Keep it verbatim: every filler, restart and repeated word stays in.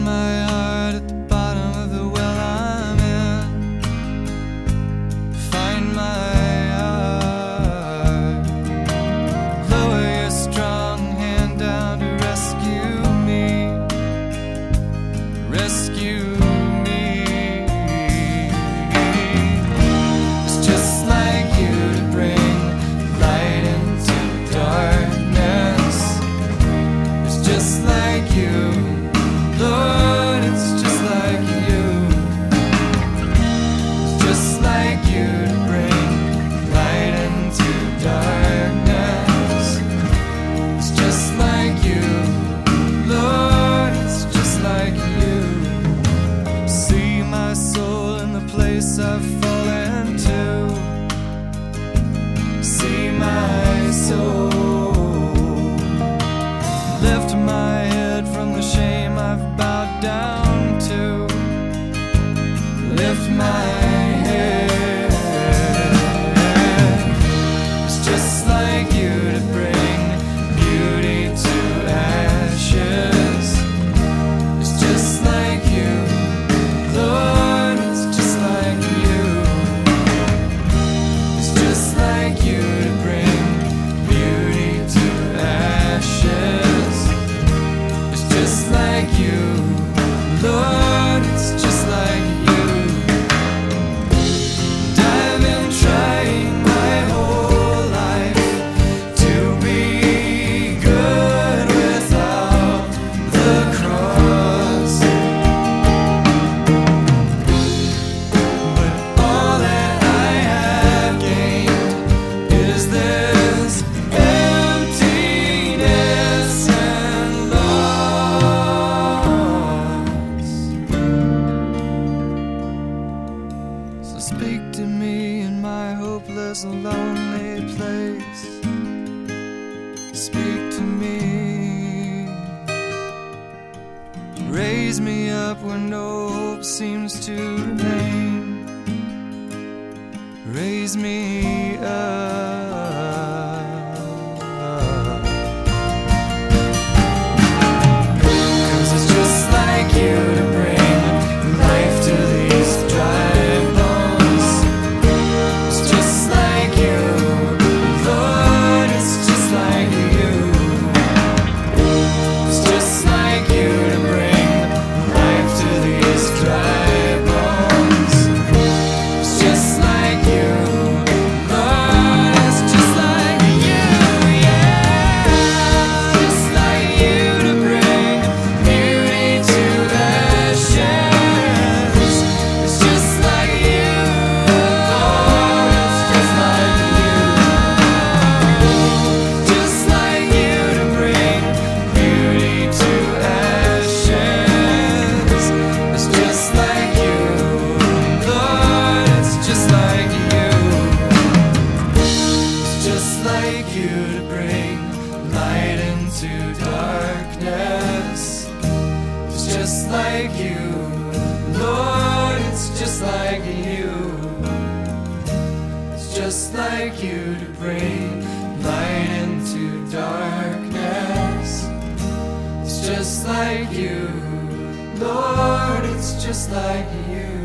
my heart at the bottom of the well I'm in. Find my heart. Lower your strong hand down to rescue me. Rescue me. It's just like you to bring light into darkness. It's just like you, Lord, it's just like you. It's just like you to bring light into darkness. It's just like you, Lord, it's just like you. See my soul in the place I've fallen to. See my soul. Lift my head from the shame I've bowed down to. Lift my head. It's just like you to bring beauty to ashes. It's just like you, Lord, it's just like you. It's just like you to bring beauty to ashes. It's just like you, Lord, it's just like you. And I've been trying my whole life to be good without the cross. But all that I have gained is this emptiness and loss. So speak to me in my hopeless and lonely place. Speak to me. Raise me up when no hope seems to remain. Raise me up. 'Cause it's just like you to bring life to these dry bones. It's just like you, Lord, it's just like you. It's just like you to bring life to these dry bones. It's just like you, Lord, it's just like you, yeah. It's just like you to bring beauty to ashes. It's just like you, Lord, it's just like you. Just like you to bring beauty to ashes. It's just like you, Lord, it's just like you. It's just like you to bring light into darkness. It's just like you, Lord, it's just like you. It's just like you to bring light into darkness. It's just like you, Lord, it's just like you.